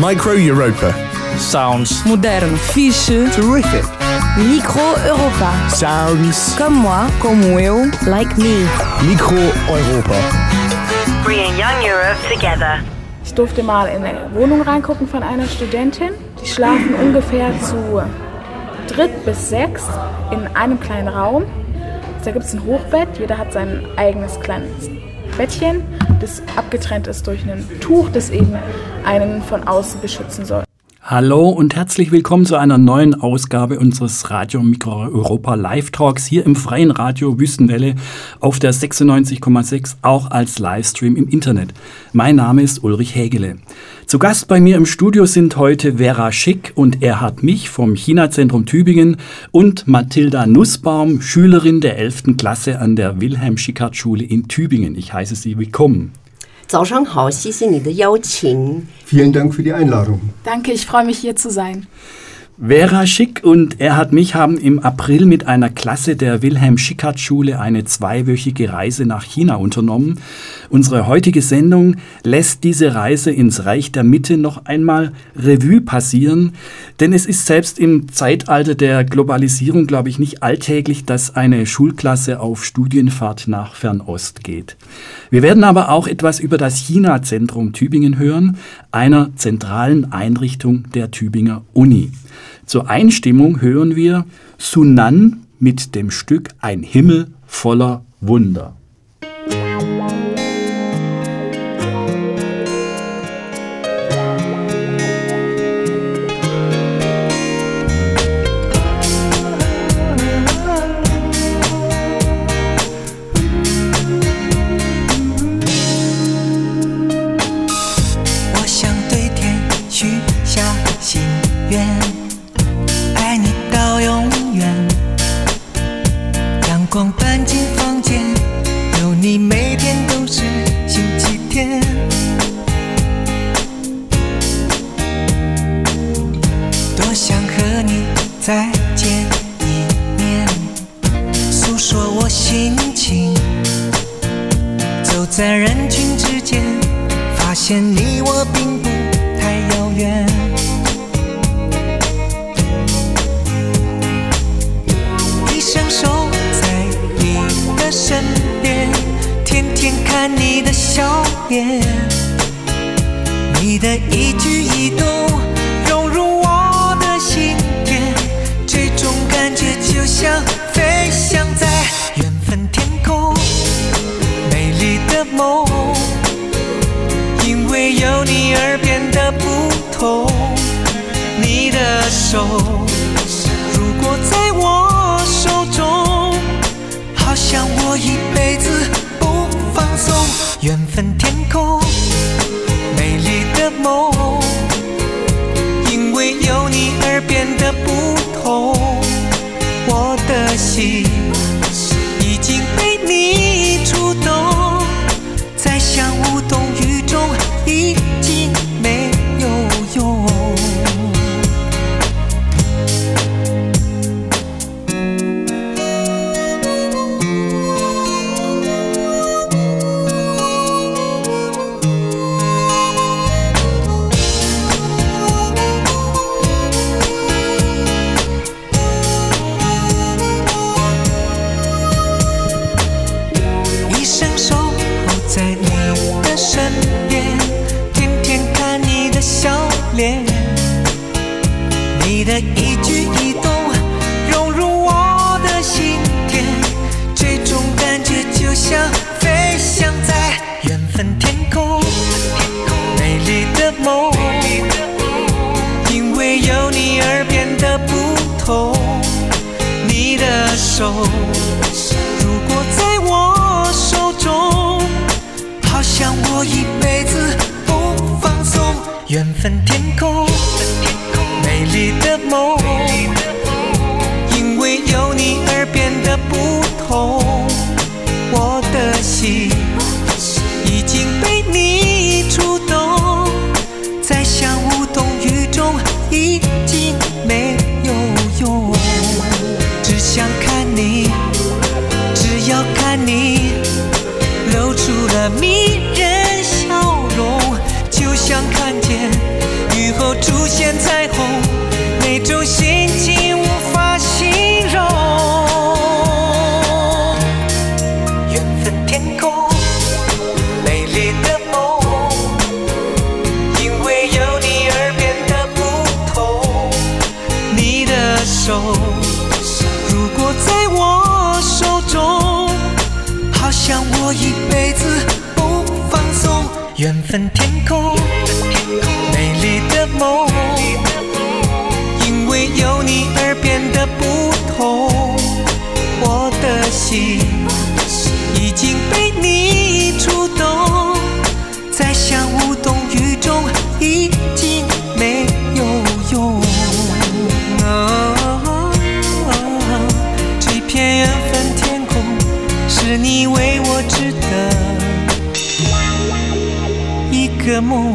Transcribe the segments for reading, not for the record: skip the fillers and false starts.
Micro Europa. Sounds Modern. Fiche. Terrific. Micro Europa. Sounds. Comme moi, como eu, like me. Micro Europa. Bringing young Europe together. Ich durfte mal in eine Wohnung reingucken von einer Studentin. Die schlafen ungefähr zu 3 bis 6 in einem kleinen Raum. Da gibt es ein Hochbett, jeder hat sein eigenes kleines Bettchen, das abgetrennt ist durch ein Tuch, das eben einen von außen beschützen soll. Hallo und herzlich willkommen zu einer neuen Ausgabe unseres Radio Micro Europa Live Talks hier im freien Radio Wüstenwelle auf der 96,6, auch als Livestream im Internet. Mein Name ist Ulrich Hägele. Zu Gast bei mir im Studio sind heute Vera Schick und Erhard Mich vom China-Zentrum Tübingen und Mathilda Nussbaum, Schülerin der 11. Klasse an der Wilhelm-Schickhardt-Schule in Tübingen. Ich heiße Sie willkommen. 早上好，谢谢你的邀请。 Vielen Dank für die Einladung. Danke, ich freue mich hier zu sein. Vera Schick und Erhard Mich haben im April mit einer Klasse der Wilhelm-Schickhardt-Schule eine 2-wöchige Reise nach China unternommen. Unsere heutige Sendung lässt diese Reise ins Reich der Mitte noch einmal Revue passieren, denn es ist selbst im Zeitalter der Globalisierung, glaube ich, nicht alltäglich, dass eine Schulklasse auf Studienfahrt nach Fernost geht. Wir werden aber auch etwas über das China-Zentrum Tübingen hören, einer zentralen Einrichtung der Tübinger Uni. Zur Einstimmung hören wir Sunan mit dem Stück Ein Himmel voller Wunder. 片彩虹，那种心情无法形容。缘分天空，美丽的梦，因为有你而变得不同。你的手，如果在我手中，好像我一辈子不放松。缘分天空，美丽的梦，因为有你而变得不同。我的心已经被你触动，在想无动于衷已经没有用。这片缘分天空，是你为我织的一个梦。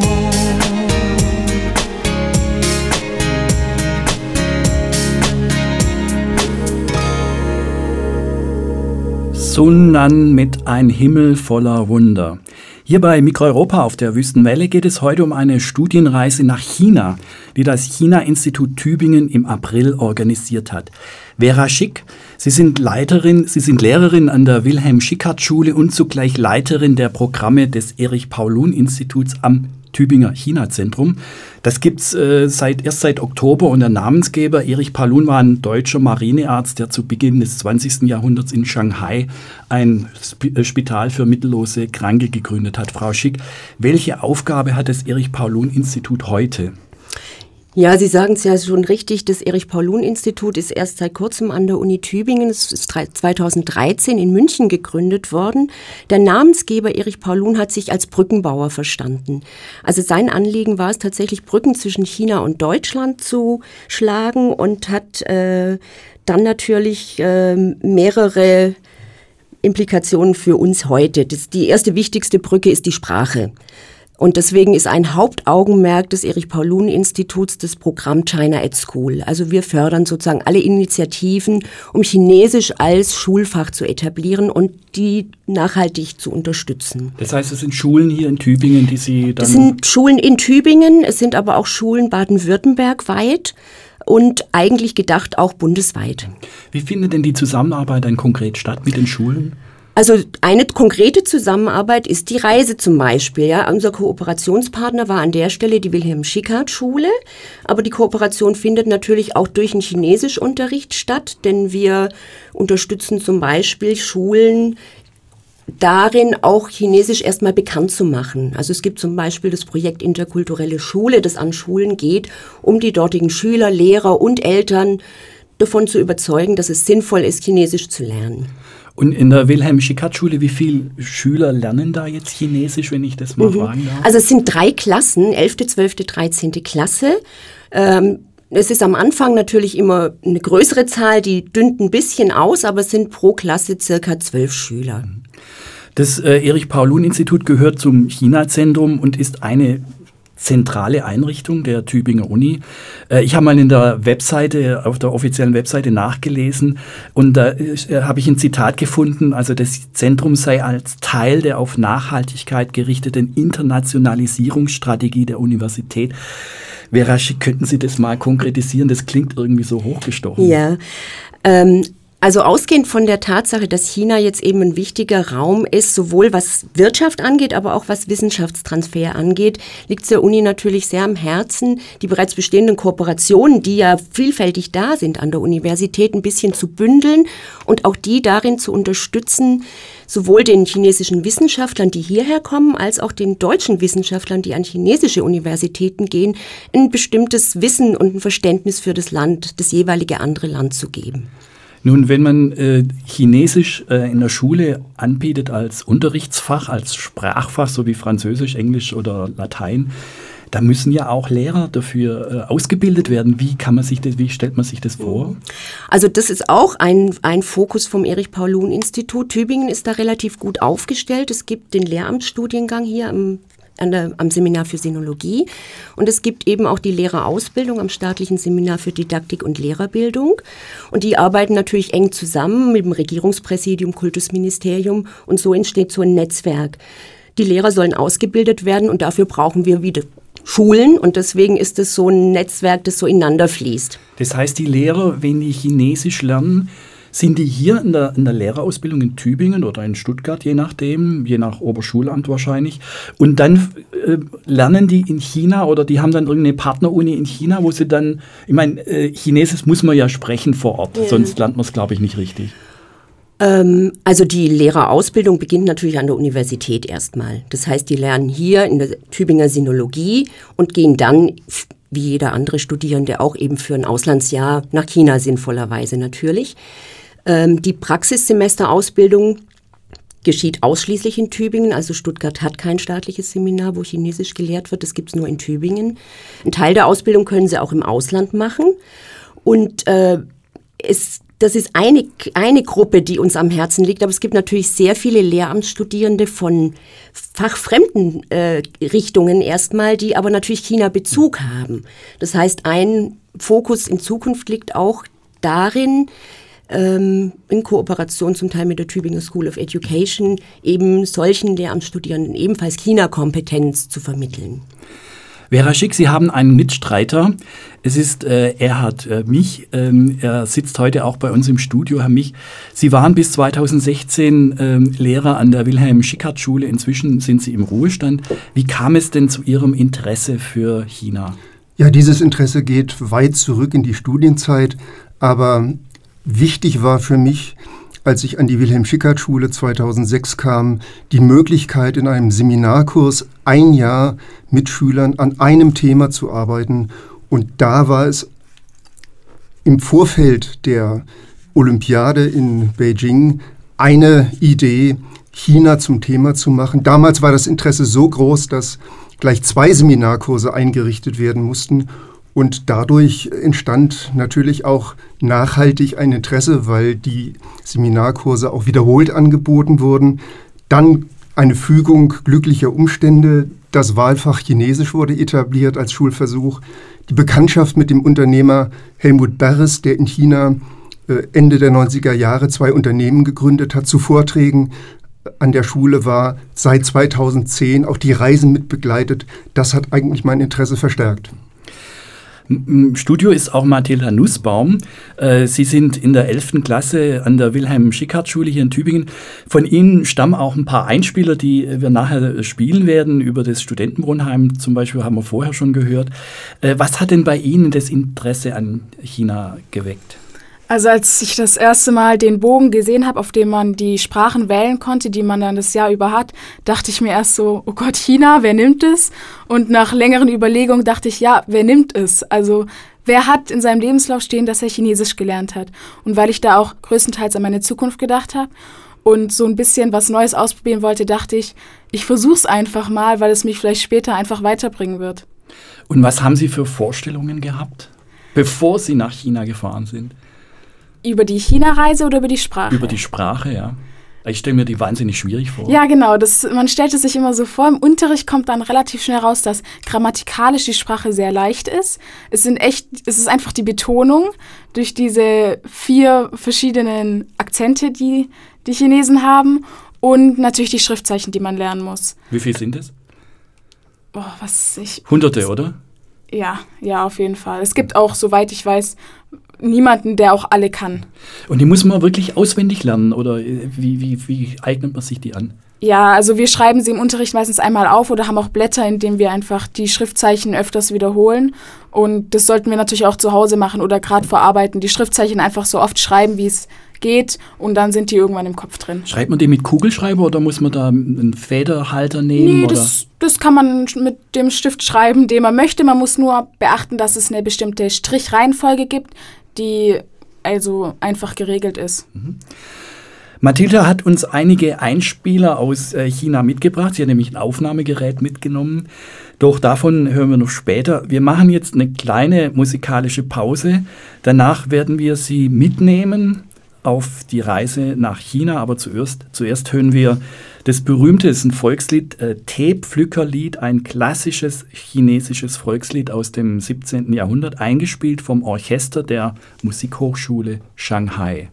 Sunnan mit Ein Himmel voller Wunder. Hier bei Mikroeuropa auf der Wüstenwelle geht es heute um eine Studienreise nach China, die das China-Institut Tübingen im April organisiert hat. Vera Schick, Sie sind Lehrerin an der Wilhelm-Schickardt-Schule und zugleich Leiterin der Programme des Erich-Paulun-Instituts am Tübinger China-Zentrum. Das gibt's erst seit Oktober und der Namensgeber Erich Paulun war ein deutscher Marinearzt, der zu Beginn des 20. Jahrhunderts in Shanghai ein Spital für mittellose Kranke gegründet hat. Frau Schick, welche Aufgabe hat das Erich-Paulun-Institut heute? Ja, Sie sagen es ja schon richtig, das Erich-Paulun-Institut ist erst seit kurzem an der Uni Tübingen, es ist 2013 in München gegründet worden. Der Namensgeber Erich Paulun hat sich als Brückenbauer verstanden. Also sein Anliegen war es tatsächlich, Brücken zwischen China und Deutschland zu schlagen und hat dann natürlich mehrere Implikationen für uns heute. Die erste wichtigste Brücke ist die Sprache. Und deswegen ist ein Hauptaugenmerk des Erich-Paulun-Instituts das Programm China at School. Also wir fördern sozusagen alle Initiativen, um Chinesisch als Schulfach zu etablieren und die nachhaltig zu unterstützen. Das heißt, es sind Schulen hier in Tübingen, die Sie dann... Es sind Schulen in Tübingen, es sind aber auch Schulen Baden-Württemberg weit und eigentlich gedacht auch bundesweit. Wie findet denn die Zusammenarbeit dann konkret statt mit den Schulen? Also eine konkrete Zusammenarbeit ist die Reise zum Beispiel. Ja. Unser Kooperationspartner war an der Stelle die Wilhelm-Schickardt-Schule, aber die Kooperation findet natürlich auch durch den Chinesischunterricht statt, denn wir unterstützen zum Beispiel Schulen darin, auch Chinesisch erstmal bekannt zu machen. Also es gibt zum Beispiel das Projekt Interkulturelle Schule, das an Schulen geht, um die dortigen Schüler, Lehrer und Eltern davon zu überzeugen, dass es sinnvoll ist, Chinesisch zu lernen. Und in der Wilhelm-Schickardt-Schule, wie viele Schüler lernen da jetzt Chinesisch, wenn ich das mal fragen darf? Also es sind 3 Klassen, 11., 12., 13. Klasse. Es ist am Anfang natürlich immer eine größere Zahl, die dünnt ein bisschen aus, aber es sind pro Klasse circa 12 Schüler. Das Erich-Paulun-Institut gehört zum China-Zentrum und ist eine zentrale Einrichtung der Tübinger Uni. Ich habe mal auf der offiziellen Webseite nachgelesen und da habe ich ein Zitat gefunden, also das Zentrum sei als Teil der auf Nachhaltigkeit gerichteten Internationalisierungsstrategie der Universität. Vera Schick, könnten Sie das mal konkretisieren? Das klingt irgendwie so hochgestochen. Ja, also ausgehend von der Tatsache, dass China jetzt eben ein wichtiger Raum ist, sowohl was Wirtschaft angeht, aber auch was Wissenschaftstransfer angeht, liegt es der Uni natürlich sehr am Herzen, die bereits bestehenden Kooperationen, die ja vielfältig da sind an der Universität, ein bisschen zu bündeln und auch die darin zu unterstützen, sowohl den chinesischen Wissenschaftlern, die hierher kommen, als auch den deutschen Wissenschaftlern, die an chinesische Universitäten gehen, ein bestimmtes Wissen und ein Verständnis für das Land, das jeweilige andere Land zu geben. Nun, wenn man Chinesisch in der Schule anbietet als Unterrichtsfach, als Sprachfach, so wie Französisch, Englisch oder Latein, da müssen ja auch Lehrer dafür ausgebildet werden. Wie stellt man sich das vor? Also das ist auch ein Fokus vom Erich-Paulun-Institut. Tübingen ist da relativ gut aufgestellt. Es gibt den Lehramtsstudiengang hier am Seminar für Sinologie und es gibt eben auch die Lehrerausbildung am staatlichen Seminar für Didaktik und Lehrerbildung und die arbeiten natürlich eng zusammen mit dem Regierungspräsidium, Kultusministerium und so entsteht so ein Netzwerk. Die Lehrer sollen ausgebildet werden und dafür brauchen wir, wie Schulen und deswegen ist es so ein Netzwerk, das so ineinander fließt. Das heißt, die Lehrer, wenn die Chinesisch lernen, sind die hier in der Lehrerausbildung in Tübingen oder in Stuttgart, je nachdem, je nach Oberschulamt wahrscheinlich. Und dann lernen die in China oder die haben dann irgendeine Partneruni in China, wo sie dann, ich meine, Chinesisch muss man ja sprechen vor Ort, sonst lernt man es, glaube ich, nicht richtig. Also die Lehrerausbildung beginnt natürlich an der Universität erstmal. Das heißt, die lernen hier in der Tübinger Sinologie und gehen dann, wie jeder andere Studierende, auch eben für ein Auslandsjahr nach China sinnvollerweise natürlich. Die Praxissemesterausbildung geschieht ausschließlich in Tübingen. Also Stuttgart hat kein staatliches Seminar, wo Chinesisch gelehrt wird. Das gibt es nur in Tübingen. Ein Teil der Ausbildung können sie auch im Ausland machen. Und das ist eine Gruppe, die uns am Herzen liegt, aber es gibt natürlich sehr viele Lehramtsstudierende von fachfremden Richtungen erstmal, die aber natürlich China-Bezug haben. Das heißt, ein Fokus in Zukunft liegt auch darin, in Kooperation zum Teil mit der Tübinger School of Education, eben solchen Lehramtsstudierenden ebenfalls China-Kompetenz zu vermitteln. Vera Schick, Sie haben einen Mitstreiter. Es ist Erhard Mich. Er sitzt heute auch bei uns im Studio. Herr Mich, Sie waren bis 2016 Lehrer an der Wilhelm-Schickhardt-Schule. Inzwischen sind Sie im Ruhestand. Wie kam es denn zu Ihrem Interesse für China? Ja, dieses Interesse geht weit zurück in die Studienzeit. Aber wichtig war für mich, als ich an die Wilhelm-Schickhardt-Schule 2006 kam, die Möglichkeit, in einem Seminarkurs ein Jahr mit Schülern an einem Thema zu arbeiten. Und da war es im Vorfeld der Olympiade in Beijing eine Idee, China zum Thema zu machen. Damals war das Interesse so groß, dass gleich 2 Seminarkurse eingerichtet werden mussten. Und dadurch entstand natürlich auch nachhaltig ein Interesse, weil die Seminarkurse auch wiederholt angeboten wurden. Dann eine Fügung glücklicher Umstände. Das Wahlfach Chinesisch wurde etabliert als Schulversuch. Die Bekanntschaft mit dem Unternehmer Helmut Barres, der in China Ende der 90er Jahre 2 Unternehmen gegründet hat, zu Vorträgen an der Schule war, seit 2010 auch die Reisen mitbegleitet. Das hat eigentlich mein Interesse verstärkt. Im Studio ist auch Mathilda Nussbaum. Sie sind in der 11. Klasse an der Wilhelm-Schickhardt-Schule hier in Tübingen. Von Ihnen stammen auch ein paar Einspieler, die wir nachher spielen werden. Über das Studentenwohnheim zum Beispiel haben wir vorher schon gehört. Was hat denn bei Ihnen das Interesse an China geweckt? Also als ich das erste Mal den Bogen gesehen habe, auf dem man die Sprachen wählen konnte, die man dann das Jahr über hat, dachte ich mir erst so, oh Gott, China, wer nimmt es? Und nach längeren Überlegungen dachte ich, ja, wer nimmt es? Also wer hat in seinem Lebenslauf stehen, dass er Chinesisch gelernt hat? Und weil ich da auch größtenteils an meine Zukunft gedacht habe und so ein bisschen was Neues ausprobieren wollte, dachte ich, ich versuche es einfach mal, weil es mich vielleicht später einfach weiterbringen wird. Und was haben Sie für Vorstellungen gehabt, bevor Sie nach China gefahren sind? Über die China-Reise oder über die Sprache? Über die Sprache, ja. Ich stelle mir die wahnsinnig schwierig vor. Ja, genau. Man stellt es sich immer so vor. Im Unterricht kommt dann relativ schnell raus, dass grammatikalisch die Sprache sehr leicht ist. Es ist einfach die Betonung durch diese 4 verschiedenen Akzente, die die Chinesen haben. Und natürlich die Schriftzeichen, die man lernen muss. Wie viel sind es? Hunderte, oder? Ja, auf jeden Fall. Es gibt auch, soweit ich weiß, niemanden, der auch alle kann. Und die muss man wirklich auswendig lernen oder wie eignet man sich die an? Ja, also wir schreiben sie im Unterricht meistens einmal auf oder haben auch Blätter, in denen wir einfach die Schriftzeichen öfters wiederholen. Und das sollten wir natürlich auch zu Hause machen oder gerade vor Arbeiten. Die Schriftzeichen einfach so oft schreiben, wie es geht und dann sind die irgendwann im Kopf drin. Schreibt man die mit Kugelschreiber oder muss man da einen Federhalter nehmen? Nee, oder? Das kann man mit dem Stift schreiben, den man möchte. Man muss nur beachten, dass es eine bestimmte Strichreihenfolge gibt, die also einfach geregelt ist. Mhm. Mathilda hat uns einige Einspieler aus China mitgebracht. Sie hat nämlich ein Aufnahmegerät mitgenommen. Doch davon hören wir noch später. Wir machen jetzt eine kleine musikalische Pause. Danach werden wir Sie mitnehmen auf die Reise nach China. Aber zuerst hören wir das berühmte, ist ein Volkslied, Teepflückerlied, ein klassisches chinesisches Volkslied aus dem 17. Jahrhundert, eingespielt vom Orchester der Musikhochschule Shanghai.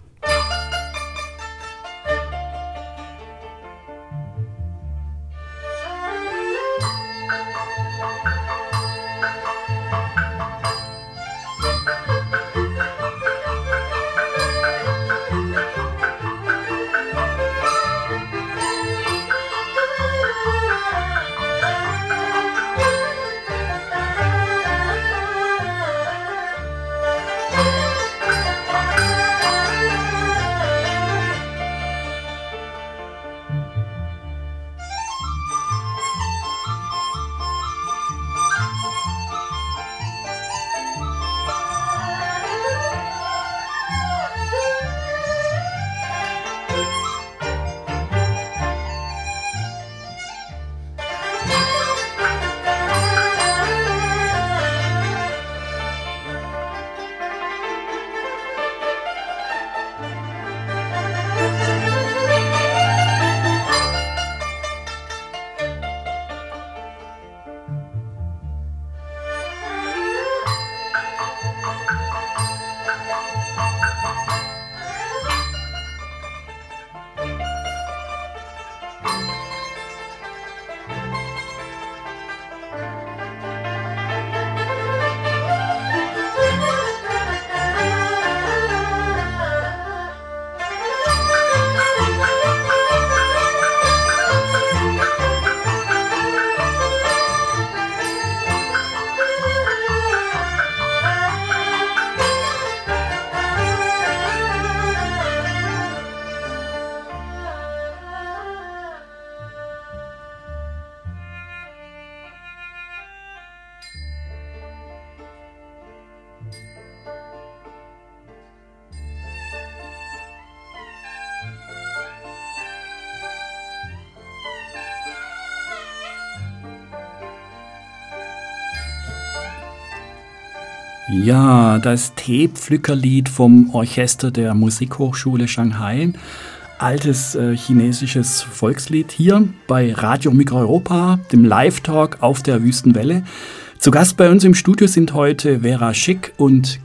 Ja, das Teepflückerlied vom Orchester der Musikhochschule Shanghai. Altes chinesisches Volkslied hier bei Radio Mikroeuropa, dem Live-Talk auf der Wüstenwelle. Zu Gast bei uns im Studio sind heute Vera Schick und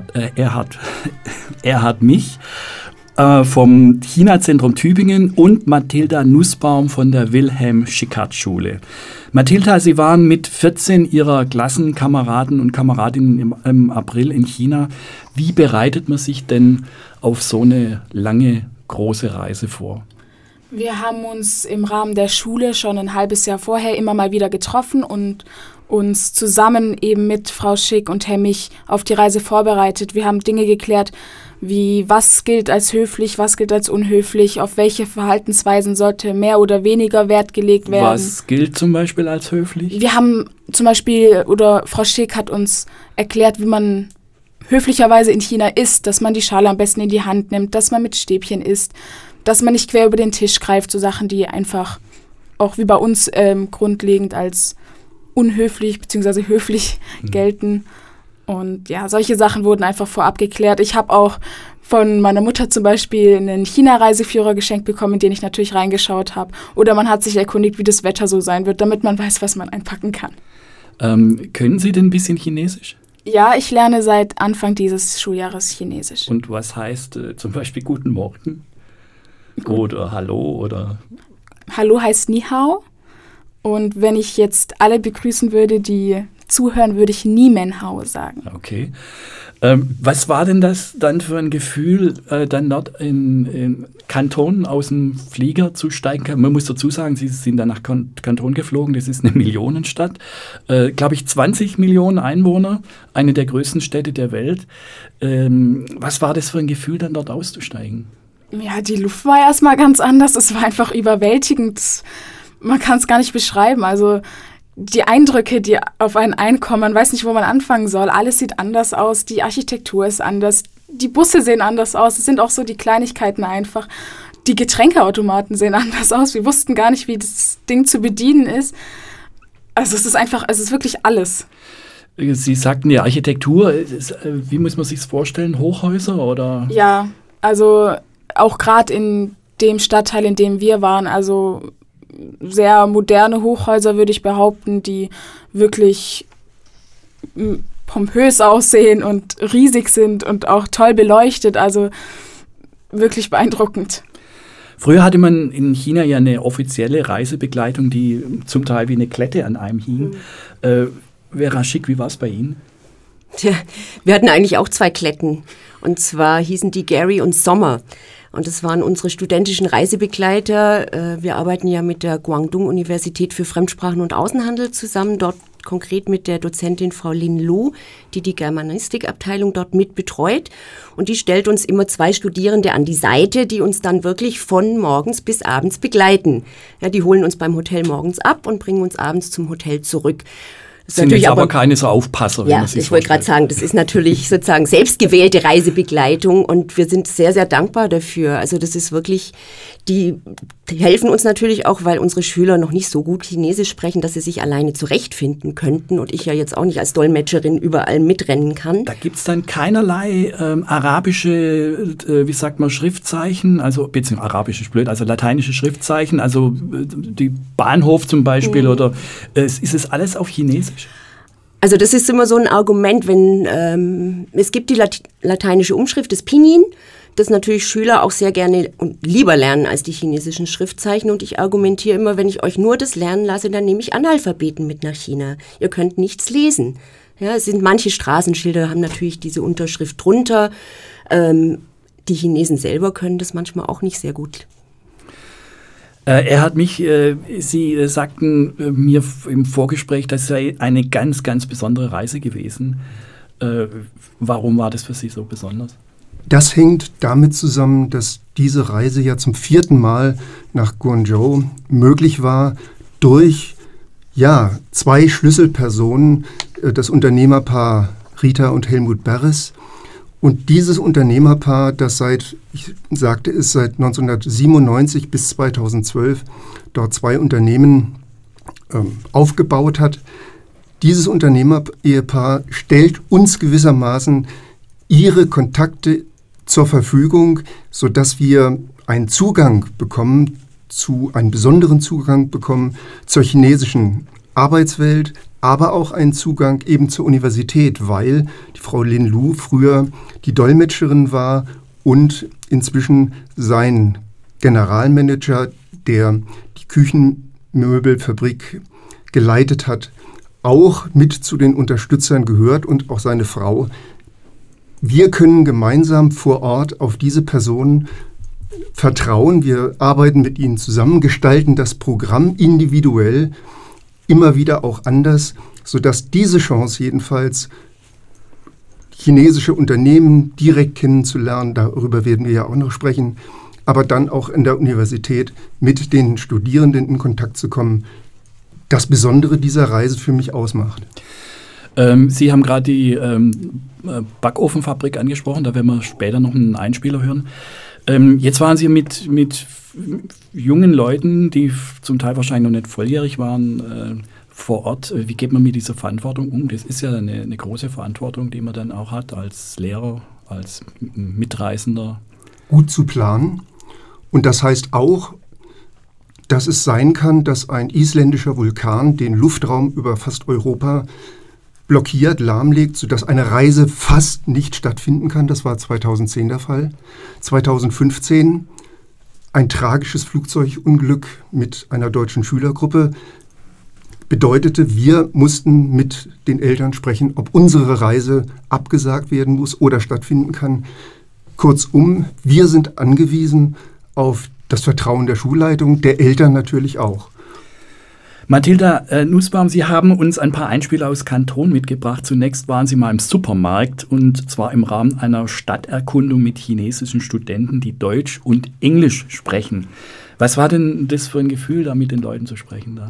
Erhard Mich vom China-Zentrum Tübingen und Mathilda Nussbaum von der Wilhelm-Schickhardt-Schule. Mathilda, Sie waren mit 14 Ihrer Klassenkameraden und Kameradinnen im April in China. Wie bereitet man sich denn auf so eine lange, große Reise vor? Wir haben uns im Rahmen der Schule schon ein halbes Jahr vorher immer mal wieder getroffen und uns zusammen eben mit Frau Schick und Herr Mich auf die Reise vorbereitet. Wir haben Dinge geklärt, wie was gilt als höflich, was gilt als unhöflich, auf welche Verhaltensweisen sollte mehr oder weniger Wert gelegt werden. Was gilt zum Beispiel als höflich? Wir haben zum Beispiel, oder Frau Schick hat uns erklärt, wie man höflicherweise in China isst, dass man die Schale am besten in die Hand nimmt, dass man mit Stäbchen isst, dass man nicht quer über den Tisch greift, so Sachen, die einfach auch wie bei uns grundlegend als unhöflich bzw. höflich gelten. Und ja, solche Sachen wurden einfach vorab geklärt. Ich habe auch von meiner Mutter zum Beispiel einen China-Reiseführer geschenkt bekommen, in den ich natürlich reingeschaut habe. Oder man hat sich erkundigt, wie das Wetter so sein wird, damit man weiß, was man einpacken kann. Können Sie denn ein bisschen Chinesisch? Ja, ich lerne seit Anfang dieses Schuljahres Chinesisch. Und was heißt zum Beispiel Guten Morgen? Oder Hallo oder? Hallo heißt Ni Hao. Und wenn ich jetzt alle begrüßen würde, die zuhören, würde ich nie Men Hao sagen. Okay. Was war denn das dann für ein Gefühl, dann dort in Kanton aus dem Flieger zu steigen? Man muss dazu sagen, Sie sind dann nach Kanton geflogen, das ist eine Millionenstadt. Glaube ich, 20 Millionen Einwohner, eine der größten Städte der Welt. Was war das für ein Gefühl, dann dort auszusteigen? Ja, die Luft war erstmal ganz anders. Es war einfach überwältigend. Man kann es gar nicht beschreiben. Also die Eindrücke, die auf einen einkommen, man weiß nicht, wo man anfangen soll. Alles sieht anders aus, die Architektur ist anders, die Busse sehen anders aus. Es sind auch so die Kleinigkeiten einfach. Die Getränkeautomaten sehen anders aus. Wir wussten gar nicht, wie das Ding zu bedienen ist. Also es ist wirklich alles. Sie sagten ja Architektur. Wie muss man sich das vorstellen? Hochhäuser oder? Ja, also auch gerade in dem Stadtteil, in dem wir waren, also sehr moderne Hochhäuser, würde ich behaupten, die wirklich pompös aussehen und riesig sind und auch toll beleuchtet, also wirklich beeindruckend. Früher hatte man in China ja eine offizielle Reisebegleitung, die zum Teil wie eine Klette an einem hing. Vera Schick, wie war es bei Ihnen? Tja, wir hatten eigentlich auch 2 Kletten. Und zwar hießen die Gary und Sommer. Und das waren unsere studentischen Reisebegleiter. Wir arbeiten ja mit der Guangdong-Universität für Fremdsprachen und Außenhandel zusammen, dort konkret mit der Dozentin Frau Lin Lu, die Germanistikabteilung dort mit betreut. Und die stellt uns immer 2 Studierende an die Seite, die uns dann wirklich von morgens bis abends begleiten. Ja, die holen uns beim Hotel morgens ab und bringen uns abends zum Hotel zurück. Das sind jetzt aber keine so Aufpasser. Ja, ich wollte gerade sagen, das ist natürlich sozusagen selbstgewählte Reisebegleitung und wir sind sehr, sehr dankbar dafür. Also das ist wirklich, die helfen uns natürlich auch, weil unsere Schüler noch nicht so gut Chinesisch sprechen, dass sie sich alleine zurechtfinden könnten und ich ja jetzt auch nicht als Dolmetscherin überall mitrennen kann. Da gibt es dann keinerlei arabische, Schriftzeichen, also beziehungsweise arabisch ist blöd, also lateinische Schriftzeichen, also die Bahnhof zum Beispiel oder ist es alles auf Chinesisch? Also das ist immer so ein Argument, wenn es gibt die lateinische Umschrift des Pinyin, das natürlich Schüler auch sehr gerne und lieber lernen als die chinesischen Schriftzeichen. Und ich argumentiere immer, wenn ich euch nur das lernen lasse, dann nehme ich Analphabeten mit nach China. Ihr könnt nichts lesen. Ja, es sind manche Straßenschilder, haben natürlich diese Unterschrift drunter. Die Chinesen selber können das manchmal auch nicht sehr gut. Sie sagten mir im Vorgespräch, das sei eine ganz, ganz besondere Reise gewesen. Warum war das für Sie so besonders? Das hängt damit zusammen, dass diese Reise ja zum 4. Mal nach Guangzhou möglich war durch 2 Schlüsselpersonen, das Unternehmerpaar Rita und Helmut Beres. Und dieses Unternehmerpaar, das seit 1997 bis 2012 dort 2 Unternehmen aufgebaut hat, Dieses Unternehmer-Ehepaar stellt uns gewissermaßen ihre Kontakte zur Verfügung, sodass wir einen besonderen Zugang bekommen zur chinesischen Arbeitswelt, aber auch einen Zugang eben zur Universität, weil die Frau Lin Lu früher die Dolmetscherin war und inzwischen sein Generalmanager, der die Küchenmöbelfabrik geleitet hat, auch mit zu den Unterstützern gehört und auch seine Frau. Wir können gemeinsam vor Ort auf diese Personen vertrauen. Wir arbeiten mit ihnen zusammen, gestalten das Programm individuell, immer wieder auch anders, sodass diese Chance jedenfalls, chinesische Unternehmen direkt kennenzulernen, darüber werden wir ja auch noch sprechen, aber dann auch in der Universität mit den Studierenden in Kontakt zu kommen, das Besondere dieser Reise für mich ausmacht. Sie haben gerade die Backofenfabrik angesprochen, da werden wir später noch einen Einspieler hören. Jetzt waren Sie mit jungen Leuten, die zum Teil wahrscheinlich noch nicht volljährig waren, vor Ort. Wie geht man mit dieser Verantwortung um? Das ist ja eine große Verantwortung, die man dann auch hat als Lehrer, als Mitreisender. Gut zu planen. Und das heißt auch, dass es sein kann, dass ein isländischer Vulkan den Luftraum über fast Europa blockiert, lahmlegt, sodass eine Reise fast nicht stattfinden kann. Das war 2010 der Fall. 2015 ein tragisches Flugzeugunglück mit einer deutschen Schülergruppe bedeutete, wir mussten mit den Eltern sprechen, ob unsere Reise abgesagt werden muss oder stattfinden kann. Kurzum, wir sind angewiesen auf das Vertrauen der Schulleitung, der Eltern natürlich auch. Mathilda Nussbaum, Sie haben uns ein paar Einspieler aus Kanton mitgebracht. Zunächst waren Sie mal im Supermarkt und zwar im Rahmen einer Stadterkundung mit chinesischen Studenten, die Deutsch und Englisch sprechen. Was war denn das für ein Gefühl, da mit den Leuten zu sprechen da?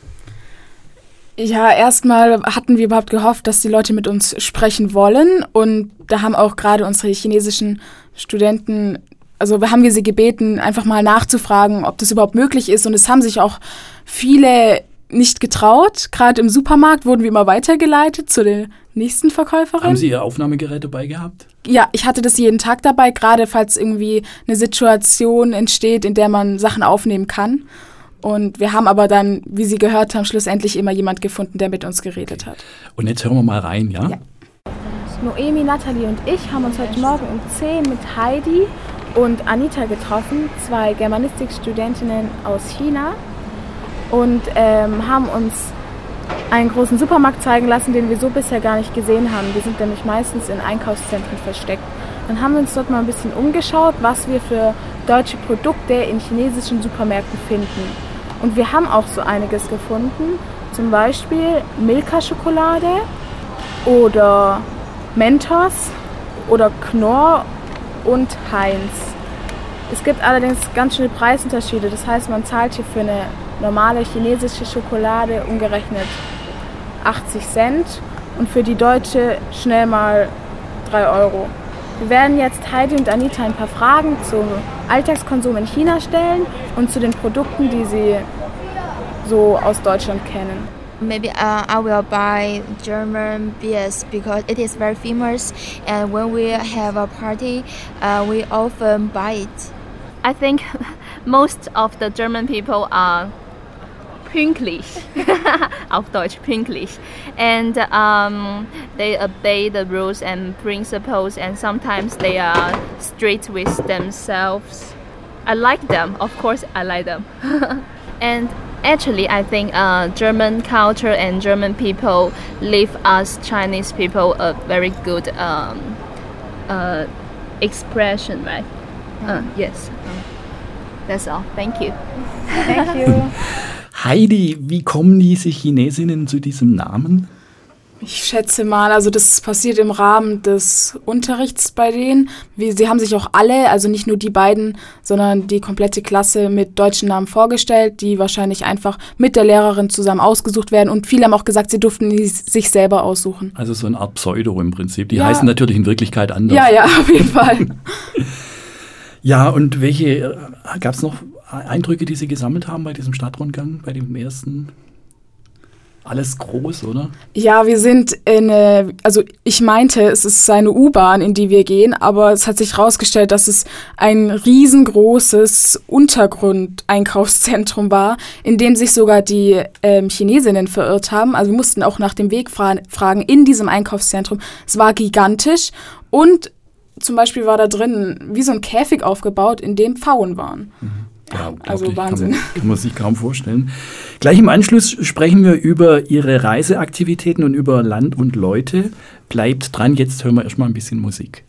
Ja, erstmal hatten wir überhaupt gehofft, dass die Leute mit uns sprechen wollen und da haben auch gerade unsere chinesischen Studenten, also wir haben sie gebeten, einfach mal nachzufragen, ob das überhaupt möglich ist und es haben sich auch viele nicht getraut. Gerade im Supermarkt wurden wir immer weitergeleitet zu der nächsten Verkäuferin. Haben Sie Ihr Aufnahmegerät dabei gehabt? Ja, ich hatte das jeden Tag dabei, gerade falls irgendwie eine Situation entsteht, in der man Sachen aufnehmen kann. Und wir haben aber dann, wie Sie gehört haben, schlussendlich immer jemand gefunden, der mit uns geredet hat. Und jetzt hören wir mal rein, ja? Ja. Noemi, Nathalie und ich haben uns heute Morgen um 10 mit Heidi und Anita getroffen, 2 Germanistikstudentinnen aus China. Und haben uns einen großen Supermarkt zeigen lassen, den wir so bisher gar nicht gesehen haben. Die sind nämlich meistens in Einkaufszentren versteckt. Dann haben wir uns dort mal ein bisschen umgeschaut, was wir für deutsche Produkte in chinesischen Supermärkten finden. Und wir haben auch so einiges gefunden, zum Beispiel Milka-Schokolade oder Mentos oder Knorr und Heinz. Es gibt allerdings ganz schöne Preisunterschiede, das heißt, man zahlt hier für eine normale chinesische Schokolade umgerechnet 80 Cent und für die deutsche schnell mal 3 Euro. Wir werden jetzt Heidi und Anita ein paar Fragen zum Alltagskonsum in China stellen und zu den Produkten, die sie so aus Deutschland kennen. Maybe I will buy German beers because it is very famous and when we have a party, we often buy it. I think most of the German people are pünktlich, auf Deutsch pünktlich, and they obey the rules and principles, and sometimes they are strict with themselves. I like them, of course I like them. And actually I think German culture and German people leave us Chinese people a very good expression, right? Yes. That's all. Thank you. Thank you. Heidi, wie kommen diese Chinesinnen zu diesem Namen? Ich schätze mal, also das passiert im Rahmen des Unterrichts bei denen. Sie haben sich auch alle, also nicht nur die beiden, sondern die komplette Klasse mit deutschen Namen vorgestellt, die wahrscheinlich einfach mit der Lehrerin zusammen ausgesucht werden. Und viele haben auch gesagt, sie durften sich selber aussuchen. Also so eine Art Pseudo im Prinzip. Die heißen natürlich in Wirklichkeit anders. Ja, auf jeden Fall. Ja, und gab es noch Eindrücke, die Sie gesammelt haben bei diesem Stadtrundgang, bei dem ersten? Alles groß, oder? Ja, wir sind ich meinte, es ist eine U-Bahn, in die wir gehen, aber es hat sich herausgestellt, dass es ein riesengroßes Untergrundeinkaufszentrum war, in dem sich sogar die Chinesinnen verirrt haben. Also wir mussten auch nach dem Weg fragen in diesem Einkaufszentrum. Es war gigantisch und zum Beispiel war da drin wie so ein Käfig aufgebaut, in dem Pfauen waren. Ja, also Wahnsinn. Kann man sich kaum vorstellen. Gleich im Anschluss sprechen wir über Ihre Reiseaktivitäten und über Land und Leute. Bleibt dran, jetzt hören wir erstmal ein bisschen Musik.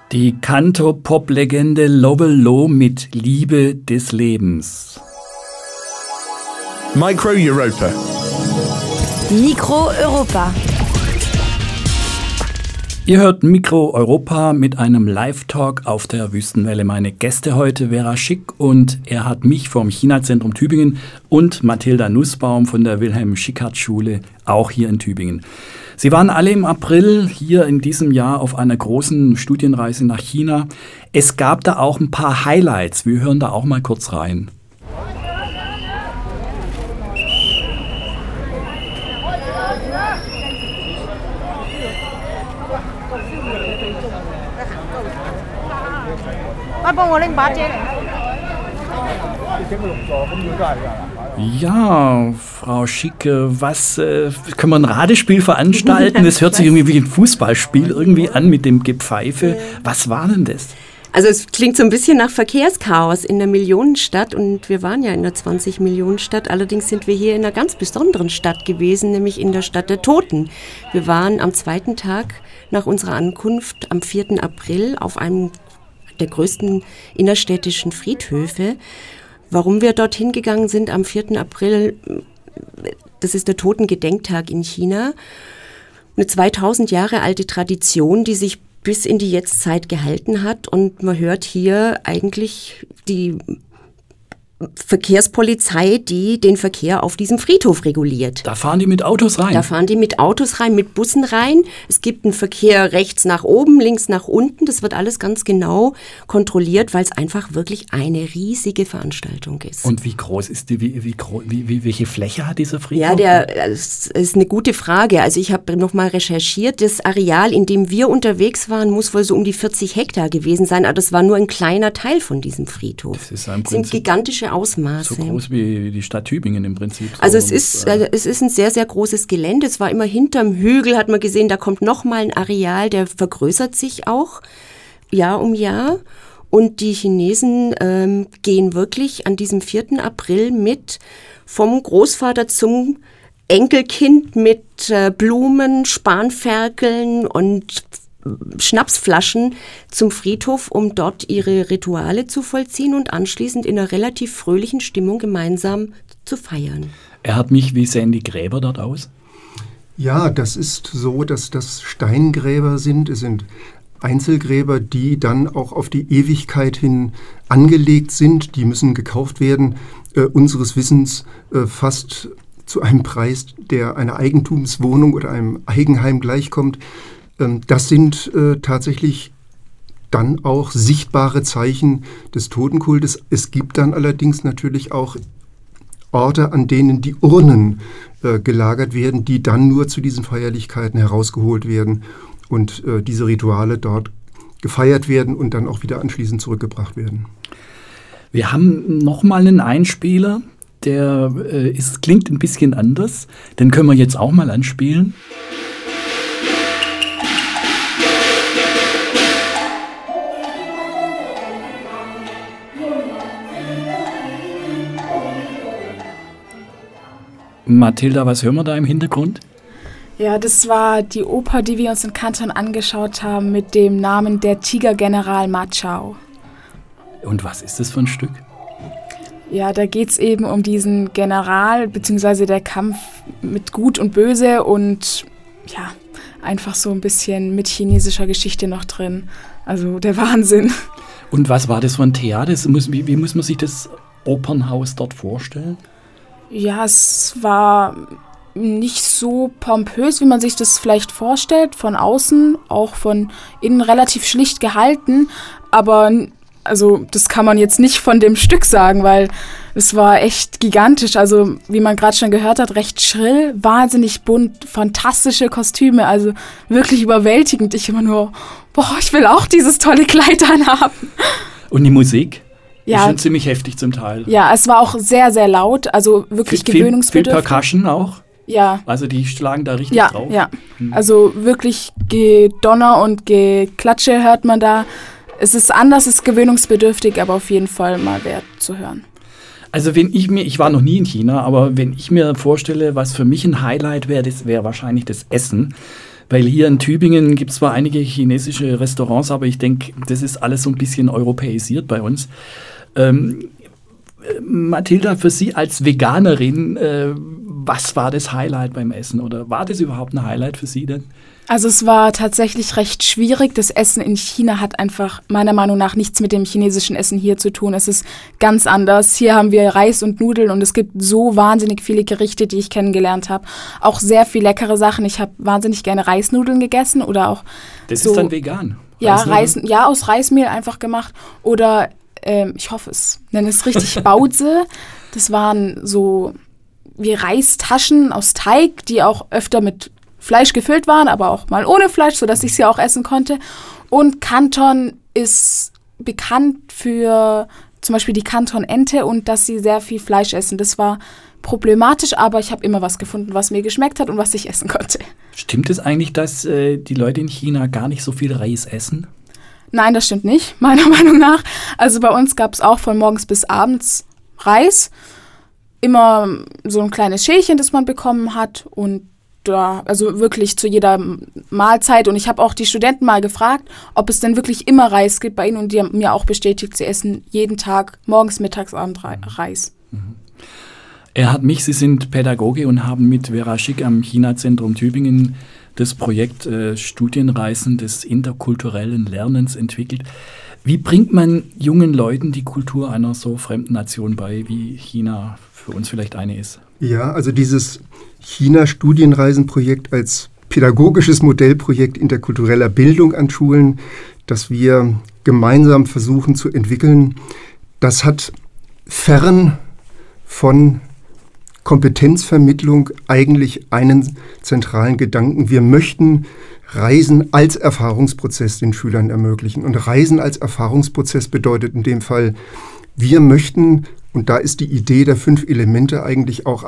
Die Canto-Pop-Legende Lovell Lowe mit Liebe des Lebens. Micro Europa. Micro Europa. Ihr hört Micro Europa mit einem Live-Talk auf der Wüstenwelle. Meine Gäste heute, Vera Schick, und er hat mich vom China-Zentrum Tübingen und Mathilda Nussbaum von der Wilhelm-Schickhardt-Schule, auch hier in Tübingen. Sie waren alle im April hier in diesem Jahr auf einer großen Studienreise nach China. Es gab da auch ein paar Highlights. Wir hören da auch mal kurz rein. Ja, Frau Schicke, was können wir ein Ratespiel veranstalten? Es hört sich irgendwie wie ein Fußballspiel irgendwie an mit dem Gepfeife. Was war denn das? Also es klingt so ein bisschen nach Verkehrschaos in der Millionenstadt und wir waren ja in der 20-Millionen-Stadt. Allerdings sind wir hier in einer ganz besonderen Stadt gewesen, nämlich in der Stadt der Toten. Wir waren am zweiten Tag nach unserer Ankunft am 4. April auf einem der größten innerstädtischen Friedhöfe. Warum wir dorthin gegangen sind am 4. April, das ist der Totengedenktag in China. Eine 2000 Jahre alte Tradition, die sich bis in die Jetztzeit gehalten hat. Und man hört hier eigentlich die Verkehrspolizei, die den Verkehr auf diesem Friedhof reguliert. Da fahren die mit Autos rein? Da fahren die mit Autos rein, mit Bussen rein. Es gibt einen Verkehr rechts nach oben, links nach unten. Das wird alles ganz genau kontrolliert, weil es einfach wirklich eine riesige Veranstaltung ist. Und wie groß ist die, welche Fläche hat dieser Friedhof? Ja, das ist eine gute Frage. Also ich habe nochmal recherchiert. Das Areal, in dem wir unterwegs waren, muss wohl so um die 40 Hektar gewesen sein. Aber das war nur ein kleiner Teil von diesem Friedhof. Das ist das sind gigantische Ausmaße. So groß wie die Stadt Tübingen im Prinzip. So. Also es ist ein sehr, sehr großes Gelände. Es war immer hinterm Hügel, hat man gesehen, da kommt nochmal ein Areal, der vergrößert sich auch Jahr um Jahr. Und die Chinesen gehen wirklich an diesem 4. April mit vom Großvater zum Enkelkind mit Blumen, Spanferkeln und Schnapsflaschen zum Friedhof, um dort ihre Rituale zu vollziehen und anschließend in einer relativ fröhlichen Stimmung gemeinsam zu feiern. Wie sehen die Gräber dort aus? Ja, das ist so, dass das Steingräber sind. Es sind Einzelgräber, die dann auch auf die Ewigkeit hin angelegt sind. Die müssen gekauft werden, unseres Wissens fast zu einem Preis, der einer Eigentumswohnung oder einem Eigenheim gleichkommt. Das sind tatsächlich dann auch sichtbare Zeichen des Totenkultes. Es gibt dann allerdings natürlich auch Orte, an denen die Urnen gelagert werden, die dann nur zu diesen Feierlichkeiten herausgeholt werden und diese Rituale dort gefeiert werden und dann auch wieder anschließend zurückgebracht werden. Wir haben nochmal einen Einspieler, der klingt ein bisschen anders. Den können wir jetzt auch mal anspielen. Mathilda, was hören wir da im Hintergrund? Ja, das war die Oper, die wir uns in Canton angeschaut haben mit dem Namen Der Tigergeneral Ma Chao. Und was ist das für ein Stück? Ja, da geht es eben um diesen General, beziehungsweise der Kampf mit Gut und Böse und ja, einfach so ein bisschen mit chinesischer Geschichte noch drin. Also der Wahnsinn. Und was war das für ein Theater? Wie muss man sich das Opernhaus dort vorstellen? Ja, es war nicht so pompös, wie man sich das vielleicht vorstellt, von außen, auch von innen relativ schlicht gehalten, aber also das kann man jetzt nicht von dem Stück sagen, weil es war echt gigantisch, also wie man gerade schon gehört hat, recht schrill, wahnsinnig bunt, fantastische Kostüme, also wirklich überwältigend. Ich immer nur, ich will auch dieses tolle Kleid anhaben. Und die Musik? Ja, schon ziemlich heftig zum Teil. Ja, es war auch sehr, sehr laut, also wirklich gewöhnungsbedürftig. Viel Percussion auch? Ja. Also die schlagen da richtig drauf? Ja, also wirklich Gedonner und Geklatsche hört man da. Es ist anders, es ist gewöhnungsbedürftig, aber auf jeden Fall mal wert zu hören. Also ich war noch nie in China, aber wenn ich mir vorstelle, was für mich ein Highlight wäre, das wäre wahrscheinlich das Essen. Weil hier in Tübingen gibt es zwar einige chinesische Restaurants, aber ich denke, das ist alles so ein bisschen europäisiert bei uns. Mathilda, für Sie als Veganerin, was war das Highlight beim Essen? Oder war das überhaupt ein Highlight für Sie denn? Also es war tatsächlich recht schwierig. Das Essen in China hat einfach meiner Meinung nach nichts mit dem chinesischen Essen hier zu tun. Es ist ganz anders. Hier haben wir Reis und Nudeln und es gibt so wahnsinnig viele Gerichte, die ich kennengelernt habe. Auch sehr viel leckere Sachen. Ich habe wahnsinnig gerne Reisnudeln gegessen oder auch Das so, ist dann vegan? Ja, aus Reismehl einfach gemacht. Oder, ich hoffe, es nenne es richtig Baozi. Das waren so wie Reistaschen aus Teig, die auch öfter mit Fleisch gefüllt waren, aber auch mal ohne Fleisch, sodass ich sie auch essen konnte. Und Kanton ist bekannt für zum Beispiel die Kanton-Ente und dass sie sehr viel Fleisch essen. Das war problematisch, aber ich habe immer was gefunden, was mir geschmeckt hat und was ich essen konnte. Stimmt es eigentlich, dass die Leute in China gar nicht so viel Reis essen? Nein, das stimmt nicht, meiner Meinung nach. Also bei uns gab es auch von morgens bis abends Reis. Immer so ein kleines Schälchen, das man bekommen hat und da, also wirklich zu jeder Mahlzeit. Und ich habe auch die Studenten mal gefragt, ob es denn wirklich immer Reis gibt bei ihnen. Und die haben mir auch bestätigt, sie essen jeden Tag morgens, mittags, abends Reis. Sie sind Pädagoge und haben mit Vera Schick am China-Zentrum Tübingen das Projekt Studienreisen des interkulturellen Lernens entwickelt. Wie bringt man jungen Leuten die Kultur einer so fremden Nation bei, wie China für uns vielleicht eine ist? Ja, also dieses China-Studienreisenprojekt als pädagogisches Modellprojekt interkultureller Bildung an Schulen, das wir gemeinsam versuchen zu entwickeln, das hat fern von Kompetenzvermittlung eigentlich einen zentralen Gedanken. Wir möchten Reisen als Erfahrungsprozess den Schülern ermöglichen. Und Reisen als Erfahrungsprozess bedeutet in dem Fall, wir möchten, und da ist die Idee der 5 Elemente eigentlich auch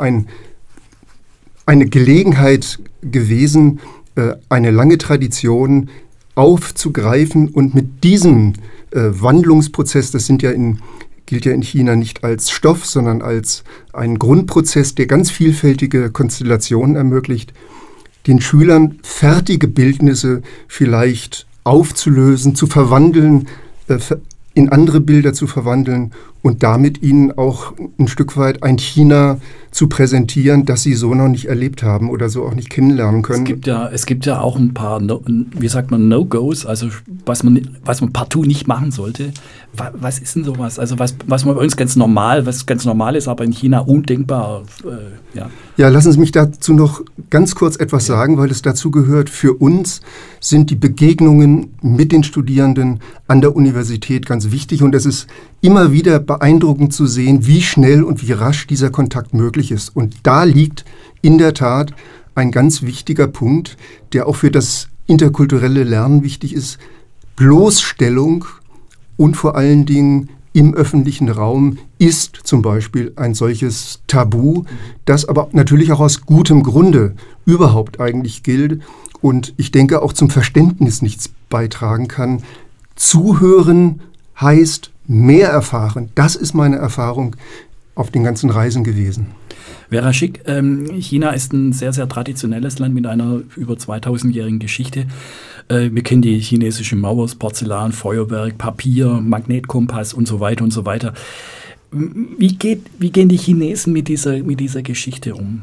eine Gelegenheit gewesen, eine lange Tradition aufzugreifen und mit diesem Wandlungsprozess, das gilt ja in China nicht als Stoff, sondern als einen Grundprozess, der ganz vielfältige Konstellationen ermöglicht, den Schülern fertige Bildnisse vielleicht aufzulösen, zu verwandeln, in andere Bilder zu verwandeln und damit ihnen auch ein Stück weit ein China zu präsentieren, das sie so noch nicht erlebt haben oder so auch nicht kennenlernen können. Es gibt ja auch ein paar, No-Gos, also was man partout nicht machen sollte. Was ist denn sowas? Also was bei uns ganz normal ist, aber in China undenkbar. Ja, lassen Sie mich dazu noch ganz kurz etwas sagen, weil es dazu gehört. Für uns sind die Begegnungen mit den Studierenden an der Universität ganz wichtig und es ist immer wieder beeindruckend zu sehen, wie schnell und wie rasch dieser Kontakt möglich ist. Und da liegt in der Tat ein ganz wichtiger Punkt, der auch für das interkulturelle Lernen wichtig ist. Bloßstellung und vor allen Dingen im öffentlichen Raum ist zum Beispiel ein solches Tabu, das aber natürlich auch aus gutem Grunde überhaupt eigentlich gilt und ich denke auch zum Verständnis nichts beitragen kann. Zuhören heißt mehr erfahren. Das ist meine Erfahrung auf den ganzen Reisen gewesen. Vera Schick, China ist ein sehr, sehr traditionelles Land mit einer über 2000-jährigen Geschichte. Wir kennen die chinesische Mauer, das Porzellan, Feuerwerk, Papier, Magnetkompass und so weiter und so weiter. Wie gehen die Chinesen mit dieser Geschichte um?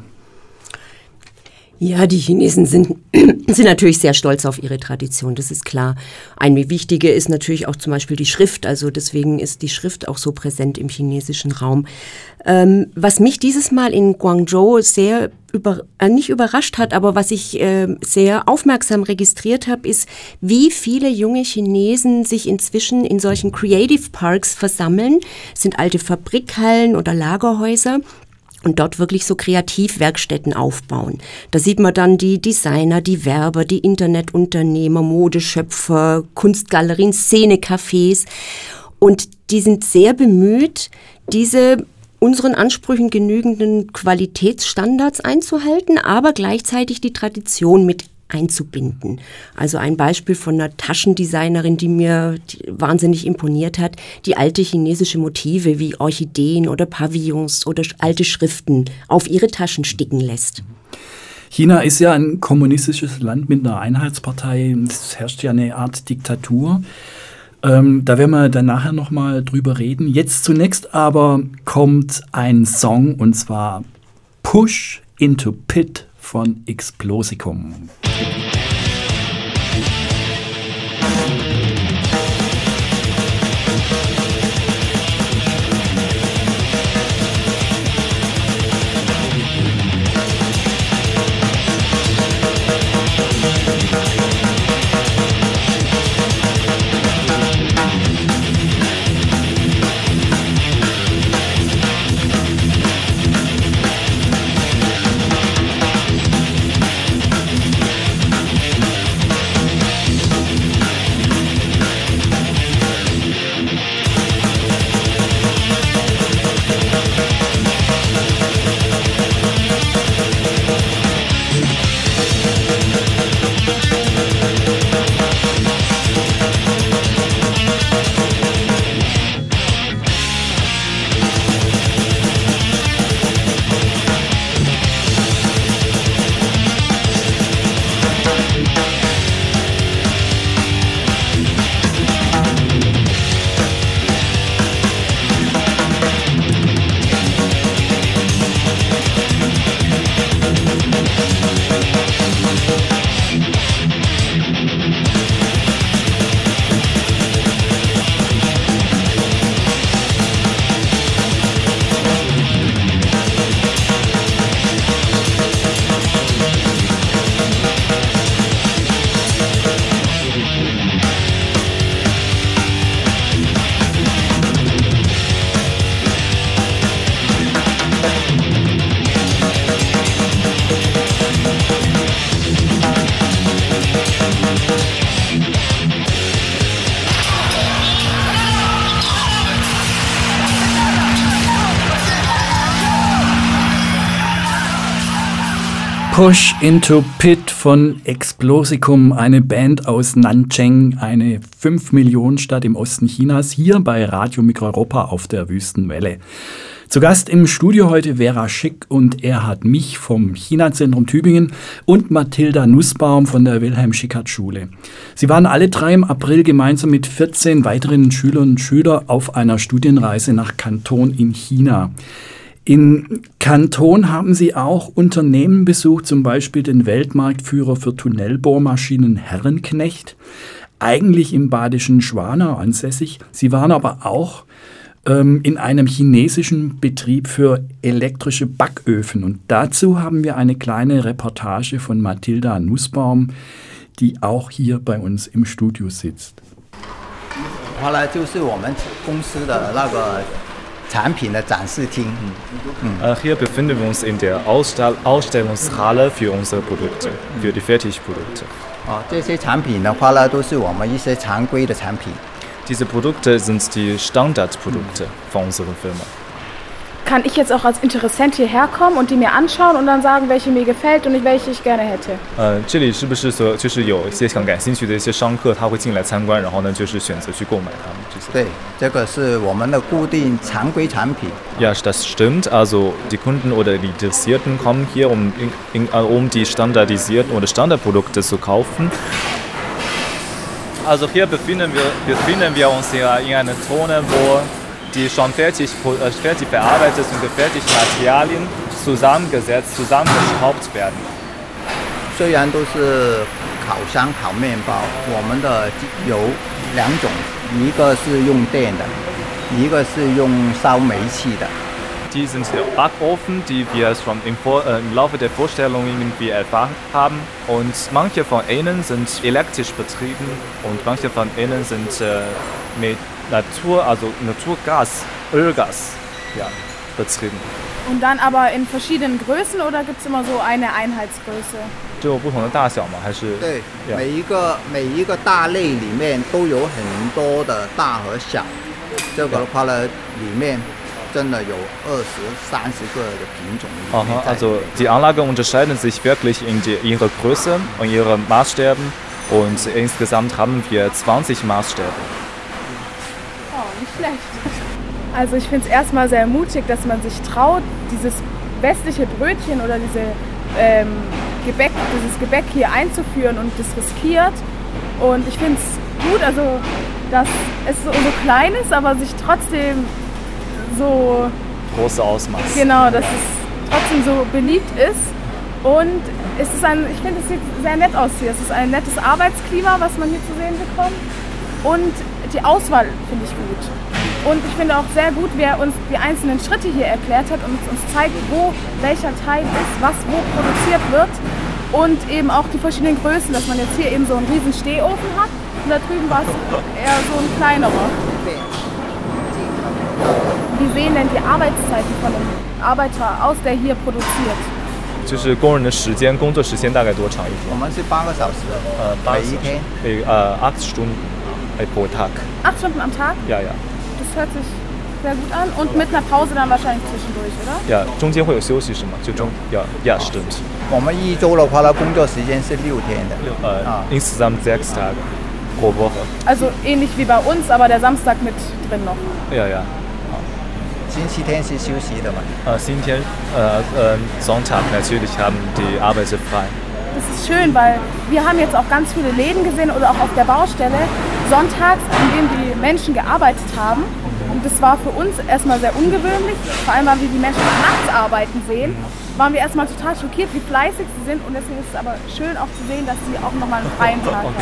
Ja, die Chinesen sind natürlich sehr stolz auf ihre Tradition, das ist klar. Eine wichtige ist natürlich auch zum Beispiel die Schrift, also deswegen ist die Schrift auch so präsent im chinesischen Raum. Was mich dieses Mal in Guangzhou sehr nicht überrascht hat, aber was ich sehr aufmerksam registriert habe, ist, wie viele junge Chinesen sich inzwischen in solchen Creative Parks versammeln. Das sind alte Fabrikhallen oder Lagerhäuser. Und dort wirklich so Kreativwerkstätten aufbauen. Da sieht man dann die Designer, die Werber, die Internetunternehmer, Modeschöpfer, Kunstgalerien, Szenecafés. Und die sind sehr bemüht, diese unseren Ansprüchen genügenden Qualitätsstandards einzuhalten, aber gleichzeitig die Tradition mit einzubinden. Also ein Beispiel von einer Taschendesignerin, die mir wahnsinnig imponiert hat, die alte chinesische Motive wie Orchideen oder Pavillons oder alte Schriften auf ihre Taschen sticken lässt. China ist ja ein kommunistisches Land mit einer Einheitspartei. Es herrscht ja eine Art Diktatur. Da werden wir dann nachher nochmal drüber reden. Jetzt zunächst aber kommt ein Song, und zwar Push into Pit von Explosicum. Push into Pit von Explosicum, eine Band aus Nancheng, eine 5-Millionen-Stadt im Osten Chinas, hier bei Radio Mikroeuropa auf der Wüstenwelle. Zu Gast im Studio heute Vera Schick und Erhard Mich vom China-Zentrum Tübingen und Mathilda Nussbaum von der Wilhelm-Schickhardt-Schule. Sie waren alle drei im April gemeinsam mit 14 weiteren Schülerinnen und Schülern auf einer Studienreise nach Kanton in China. In Kanton haben sie auch Unternehmen besucht, zum Beispiel den Weltmarktführer für Tunnelbohrmaschinen Herrenknecht, eigentlich im badischen Schwanau ansässig. Sie waren aber auch in einem chinesischen Betrieb für elektrische Backöfen. Und dazu haben wir eine kleine Reportage von Mathilda Nussbaum, die auch hier bei uns im Studio sitzt. Hier befinden wir uns in der Ausstellungshalle für unsere Produkte, für die Fertigprodukte. Diese Produkte sind die Standardprodukte von unserer Firma. Kann ich jetzt auch als Interessent hierher kommen und die mir anschauen und dann sagen, welche mir gefällt und welche ich gerne hätte? 这里是不是就是有一些很感兴趣的一些商客，他会进来参观，然后呢就是选择去购买它们这些。 对，这个是我们的固定常规产品。 Ja, das stimmt. Also die Kunden oder die Interessierten kommen hier, um die standardisierten oder Standardprodukte zu kaufen. Also hier befinden wir uns in einer Zone, wo die schon fertig verarbeiteten und gefertigten Materialien zusammengeschraubt werden. 虽然都是烤箱烤面包，我们的有两种，一个是用电的，一个是用烧煤气的。 Die sind Backofen, die wir schon im Laufe der Vorstellungen erfahren haben. Und manche von ihnen sind elektrisch betrieben und manche von ihnen sind mit Naturgas, Ölgas betrieben. Und dann aber in verschiedenen Größen oder gibt es immer so eine Einheitsgröße? 就有不同的大小吗？还是？ 对，每一个大类里面都有很多的大和小。这个的话呢，里面 真的有20-30个的品种。 Also die Anlagen unterscheiden sich wirklich in ihrer Größe und ihren Maßstäben und insgesamt haben wir 20 Maßstäbe. Oh, nicht schlecht. Also ich finde es erstmal sehr mutig, dass man sich traut, dieses westliche Brötchen oder diese dieses Gebäck hier einzuführen und das riskiert. Und ich finde es gut, also dass es so klein ist, aber sich trotzdem so große Ausmaß. Genau, dass es trotzdem so beliebt ist. Und ich finde, es sieht sehr nett aus hier. Es ist ein nettes Arbeitsklima, was man hier zu sehen bekommt. Und die Auswahl finde ich gut. Und ich finde auch sehr gut, wer uns die einzelnen Schritte hier erklärt hat und uns zeigt, wo welcher Teil ist, was wo produziert wird. Und eben auch die verschiedenen Größen, dass man jetzt hier eben so einen riesen Stehofen hat. Und da drüben war es eher so ein kleinerer. Wie sehen denn die Arbeitszeiten von einem Arbeiter aus, der hier produziert? 就是工人的时间，工作时间大概多长一天？ 我们是8个小时，每一天。 8 Stunden pro Tag. 8 Stunden am Tag? Ja, ja. Das hört sich sehr gut an. Und mit einer Pause dann wahrscheinlich zwischendurch, oder? Ja, 中间会有休息是吗？ja, stimmt. 我们一周的话呢，工作时间是6天的。 insgesamt 6 Tage pro Woche. Also ähnlich wie bei uns, aber der Samstag mit drin noch. Ja, ja. 星期天是休息的嘛？ 星期天Sonntag natürlich haben die Arbeiter frei. Das ist schön, weil wir haben jetzt auch ganz viele Läden gesehen oder auch auf der Baustelle sonntags, in denen die Menschen gearbeitet haben. Und das war für uns erstmal sehr ungewöhnlich, vor allem weil wir die Menschen nachts arbeiten sehen, waren wir erstmal total schockiert, wie fleißig sie sind. Und deswegen ist es aber schön auch zu sehen, dass sie auch nochmal einen freien Tag haben.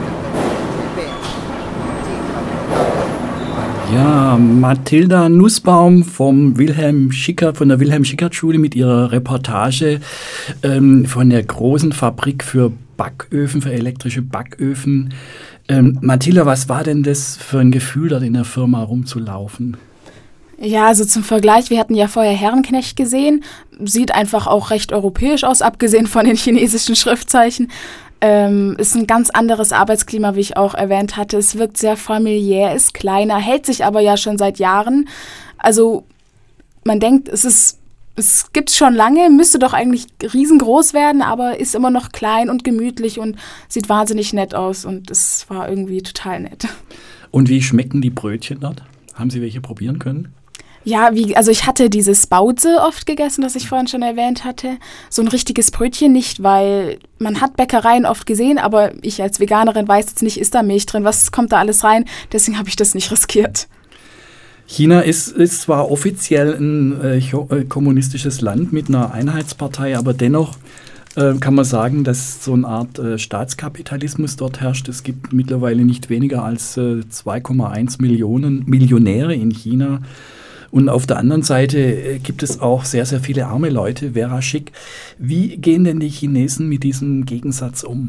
Ja, Mathilda Nussbaum von der Wilhelm-Schickert-Schule mit ihrer Reportage von der großen Fabrik für Backöfen, für elektrische Backöfen. Mathilda, was war denn das für ein Gefühl, dort in der Firma rumzulaufen? Ja, also zum Vergleich, wir hatten ja vorher Herrenknecht gesehen, sieht einfach auch recht europäisch aus, abgesehen von den chinesischen Schriftzeichen. Ist ein ganz anderes Arbeitsklima, wie ich auch erwähnt hatte. Es wirkt sehr familiär, ist kleiner, hält sich aber ja schon seit Jahren. Also man denkt, es gibt's schon lange, müsste doch eigentlich riesengroß werden, aber ist immer noch klein und gemütlich und sieht wahnsinnig nett aus und es war irgendwie total nett. Und wie schmecken die Brötchen dort? Haben Sie welche probieren können? Ja, also ich hatte dieses Baozi oft gegessen, das ich vorhin schon erwähnt hatte. So ein richtiges Brötchen nicht, weil man hat Bäckereien oft gesehen, aber ich als Veganerin weiß jetzt nicht, ist da Milch drin, was kommt da alles rein? Deswegen habe ich das nicht riskiert. China ist zwar offiziell ein kommunistisches Land mit einer Einheitspartei, aber dennoch kann man sagen, dass so eine Art Staatskapitalismus dort herrscht. Es gibt mittlerweile nicht weniger als 2,1 Millionen Millionäre in China. Und auf der anderen Seite gibt es auch sehr, sehr viele arme Leute. Vera Schick, wie gehen denn die Chinesen mit diesem Gegensatz um?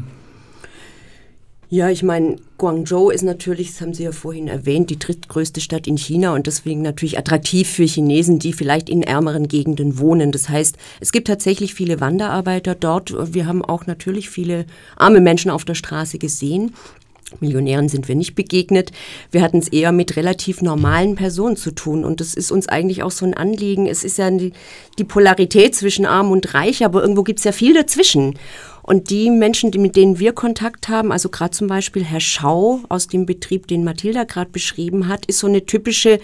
Ja, ich meine, Guangzhou ist natürlich, das haben Sie ja vorhin erwähnt, die drittgrößte Stadt in China und deswegen natürlich attraktiv für Chinesen, die vielleicht in ärmeren Gegenden wohnen. Das heißt, es gibt tatsächlich viele Wanderarbeiter dort. Wir haben auch natürlich viele arme Menschen auf der Straße gesehen. Millionären sind wir nicht begegnet. Wir hatten es eher mit relativ normalen Personen zu tun und das ist uns eigentlich auch so ein Anliegen. Es ist ja die Polarität zwischen Arm und Reich, aber irgendwo gibt es ja viel dazwischen. Und die Menschen, mit denen wir Kontakt haben, also gerade zum Beispiel Herr Schau aus dem Betrieb, den Mathilda gerade beschrieben hat, ist so eine typische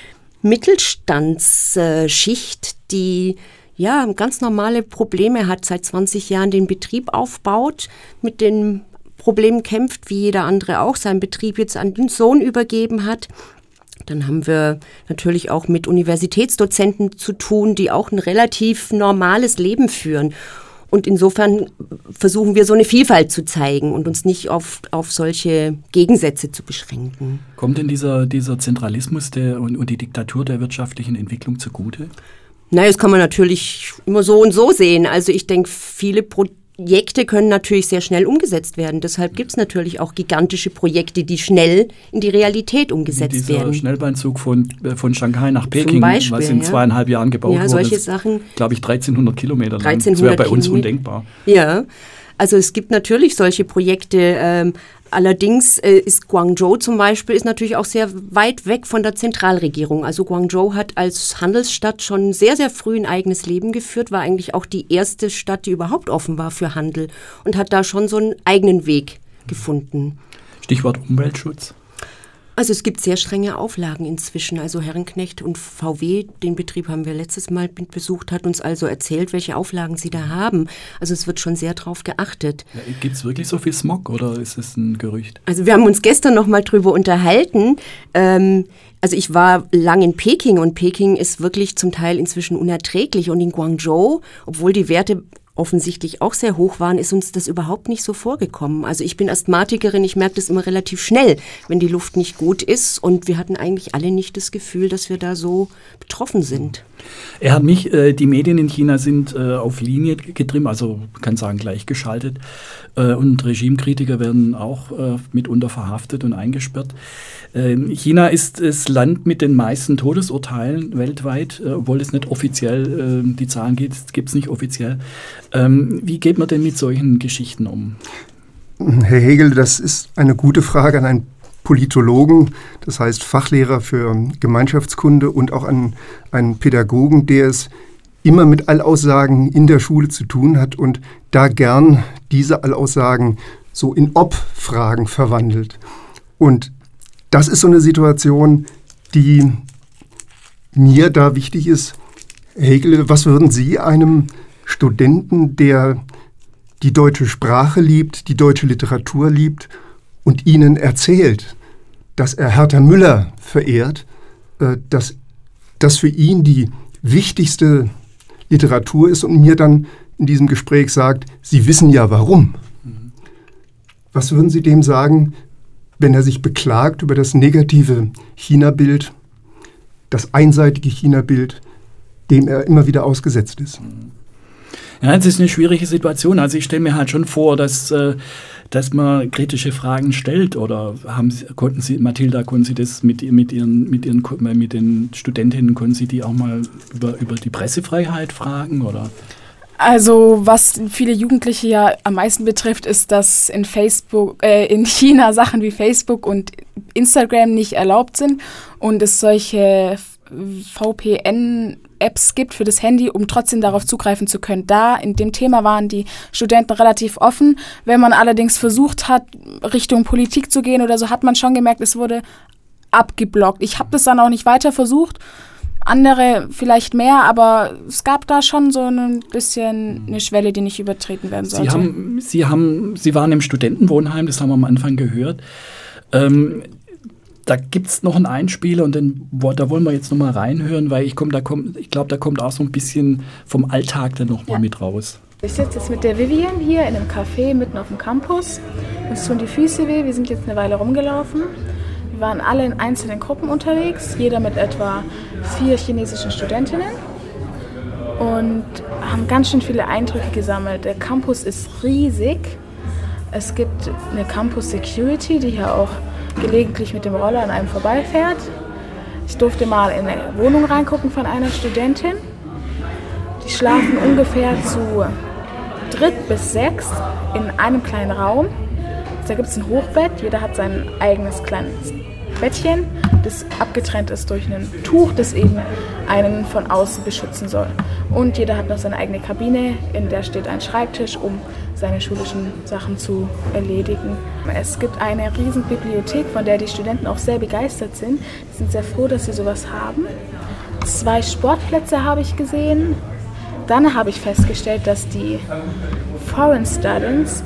Mittelstandsschicht, die ja ganz normale Probleme hat, seit 20 Jahren den Betrieb aufbaut, mit den Problemen kämpft, wie jeder andere auch, seinen Betrieb jetzt an den Sohn übergeben hat. Dann haben wir natürlich auch mit Universitätsdozenten zu tun, die auch ein relativ normales Leben führen. Und insofern versuchen wir so eine Vielfalt zu zeigen und uns nicht auf solche Gegensätze zu beschränken. Kommt denn dieser Zentralismus und die Diktatur der wirtschaftlichen Entwicklung zugute? Naja, das kann man natürlich immer so und so sehen. Also ich denke, viele Projekte können natürlich sehr schnell umgesetzt werden. Deshalb gibt es natürlich auch gigantische Projekte, die schnell in die Realität umgesetzt werden. Dieser Schnellbahnzug von Shanghai nach Peking, Beispiel, was in 2,5 Jahren gebaut wurde. Solche Sachen. Glaube ich, 1300 Kilometer lang. Das wäre bei uns undenkbar. Ja, also es gibt natürlich solche Projekte. Allerdings ist Guangzhou zum Beispiel ist natürlich auch sehr weit weg von der Zentralregierung. Also Guangzhou hat als Handelsstadt schon sehr, sehr früh ein eigenes Leben geführt, war eigentlich auch die erste Stadt, die überhaupt offen war für Handel und hat da schon so einen eigenen Weg gefunden. Stichwort Umweltschutz. Also es gibt sehr strenge Auflagen inzwischen. Also Herrenknecht und VW, den Betrieb haben wir letztes Mal besucht, hat uns also erzählt, welche Auflagen sie da haben. Also es wird schon sehr drauf geachtet. Ja, gibt es wirklich so viel Smog oder ist es ein Gerücht? Also wir haben uns gestern noch mal drüber unterhalten. Also ich war lang in Peking und Peking ist wirklich zum Teil inzwischen unerträglich. Und in Guangzhou, obwohl die Werte offensichtlich auch sehr hoch waren, ist uns das überhaupt nicht so vorgekommen. Also ich bin Asthmatikerin, ich merke das immer relativ schnell, wenn die Luft nicht gut ist. Und wir hatten eigentlich alle nicht das Gefühl, dass wir da so betroffen sind. Er hat mich, die Medien in China sind auf Linie getrimmt, also man kann sagen gleichgeschaltet. Und Regimekritiker werden auch mitunter verhaftet und eingesperrt. China ist das Land mit den meisten Todesurteilen weltweit, obwohl es nicht offiziell, die Zahlen gibt es nicht offiziell. Wie geht man denn mit solchen Geschichten um? Herr Hegel, das ist eine gute Frage an einen Politologen, das heißt Fachlehrer für Gemeinschaftskunde und auch an einen Pädagogen, der es immer mit Allaussagen in der Schule zu tun hat und da gern diese Allaussagen so in Ob-Fragen verwandelt. Und das ist so eine Situation, die mir da wichtig ist. Hegel, was würden Sie einem Studenten, der die deutsche Sprache liebt, die deutsche Literatur liebt und Ihnen erzählt, dass er Hertha Müller verehrt, dass das für ihn die wichtigste Literatur ist und mir dann in diesem Gespräch sagt, Sie wissen ja warum. Was würden Sie dem sagen, wenn er sich beklagt über das negative China-Bild, das einseitige China-Bild, dem er immer wieder ausgesetzt ist? Ja, es ist eine schwierige Situation. Also ich stelle mir halt schon vor, dass man kritische Fragen stellt. Oder konnten Sie das mit den Studentinnen, konnten Sie die auch mal über die Pressefreiheit fragen? Oder? Also was viele Jugendliche ja am meisten betrifft, ist, dass in China Sachen wie Facebook und Instagram nicht erlaubt sind und es solche VPN-Apps gibt für das Handy, um trotzdem darauf zugreifen zu können. Da in dem Thema waren die Studenten relativ offen. Wenn man allerdings versucht hat, Richtung Politik zu gehen oder so, hat man schon gemerkt, es wurde abgeblockt. Ich habe das dann auch nicht weiter versucht. Andere vielleicht mehr, aber es gab da schon so ein bisschen eine Schwelle, die nicht übertreten werden sollte. Sie waren im Studentenwohnheim, das haben wir am Anfang gehört. Da gibt es noch einen Einspieler und da wollen wir jetzt noch mal reinhören, weil ich glaube, da kommt auch so ein bisschen vom Alltag dann noch mal mit raus. Ich sitze jetzt mit der Vivian hier in einem Café mitten auf dem Campus. Uns tun die Füße weh, wir sind jetzt eine Weile rumgelaufen. Wir waren alle in einzelnen Gruppen unterwegs, jeder mit etwa 4 chinesischen Studentinnen und haben ganz schön viele Eindrücke gesammelt. Der Campus ist riesig. Es gibt eine Campus Security, die hier auch gelegentlich mit dem Roller an einem vorbeifährt. Ich durfte mal in eine Wohnung reingucken von einer Studentin. Die schlafen ungefähr zu 3 bis 6 in einem kleinen Raum. Da gibt es ein Hochbett, jeder hat sein eigenes kleines Bettchen, das abgetrennt ist durch ein Tuch, das eben einen von außen beschützen soll. Und jeder hat noch seine eigene Kabine, in der steht ein Schreibtisch, um seine schulischen Sachen zu erledigen. Es gibt eine riesen Bibliothek, von der die Studenten auch sehr begeistert sind. Die sind sehr froh, dass sie sowas haben. 2 Sportplätze habe ich gesehen. Dann habe ich festgestellt, dass die Foreign Students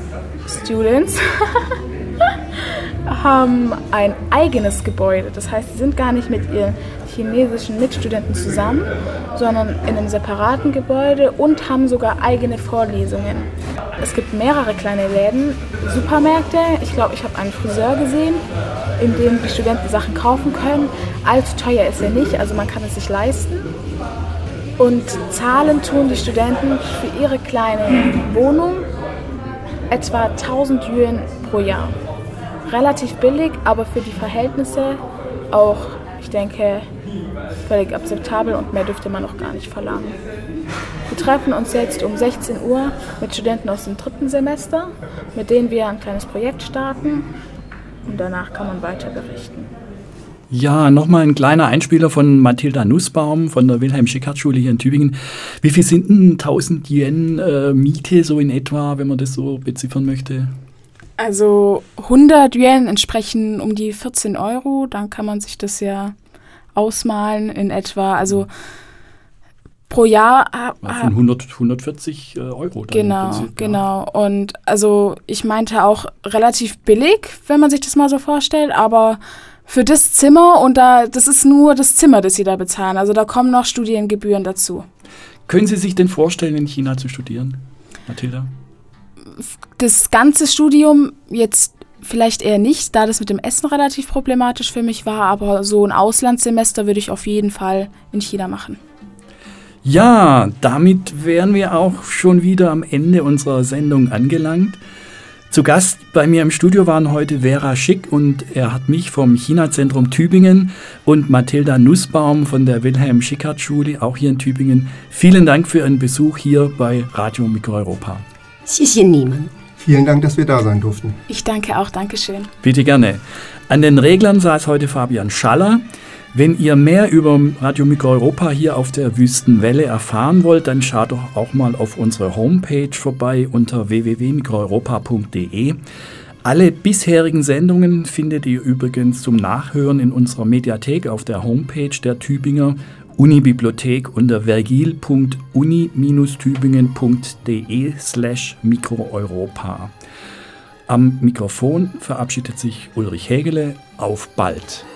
haben ein eigenes Gebäude. Das heißt, sie sind gar nicht mit ihren chinesischen Mitstudenten zusammen, sondern in einem separaten Gebäude und haben sogar eigene Vorlesungen. Es gibt mehrere kleine Läden, Supermärkte. Ich glaube, ich habe einen Friseur gesehen, in dem die Studenten Sachen kaufen können. Allzu teuer ist er nicht, also man kann es sich leisten. Und zahlen tun die Studenten für ihre kleine Wohnung etwa 1000 Yuan pro Jahr. Relativ billig, aber für die Verhältnisse auch, ich denke, völlig akzeptabel und mehr dürfte man noch gar nicht verlangen. Wir treffen uns jetzt um 16 Uhr mit Studenten aus dem 3. Semester, mit denen wir ein kleines Projekt starten und danach kann man weiter berichten. Ja, nochmal ein kleiner Einspieler von Mathilda Nussbaum von der Wilhelm-Schickhardt-Schule hier in Tübingen. Wie viel sind denn 1000 Yen Miete so in etwa, wenn man das so beziffern möchte? Also 100 Yuan entsprechen um die 14 €. Dann kann man sich das ja ausmalen in etwa. Also pro Jahr. Von 140 €. Dann Genau, im Prinzip, genau. Und also ich meinte auch relativ billig, wenn man sich das mal so vorstellt, aber für das Zimmer und das ist nur das Zimmer, das Sie da bezahlen. Also da kommen noch Studiengebühren dazu. Können Sie sich denn vorstellen, in China zu studieren, Mathilda? Das ganze Studium jetzt vielleicht eher nicht, da das mit dem Essen relativ problematisch für mich war, aber so ein Auslandssemester würde ich auf jeden Fall in China machen. Ja, damit wären wir auch schon wieder am Ende unserer Sendung angelangt. Zu Gast bei mir im Studio waren heute Vera Schick und er hat mich vom China-Zentrum Tübingen und Mathilda Nussbaum von der Wilhelm-Schickhardt-Schule, auch hier in Tübingen. Vielen Dank für Ihren Besuch hier bei Radio Mikroeuropa. Vielen Dank, dass wir da sein durften. Ich danke auch, Dankeschön. Bitte gerne. An den Reglern saß heute Fabian Schaller. Wenn ihr mehr über Radio Mikroeuropa hier auf der Wüstenwelle erfahren wollt, dann schaut doch auch mal auf unsere Homepage vorbei unter www.mikroeuropa.de. Alle bisherigen Sendungen findet ihr übrigens zum Nachhören in unserer Mediathek auf der Homepage der Tübinger Unibibliothek unter vergil.uni-tübingen.de/mikroeuropa. Am Mikrofon verabschiedet sich Ulrich Hägele. Auf bald!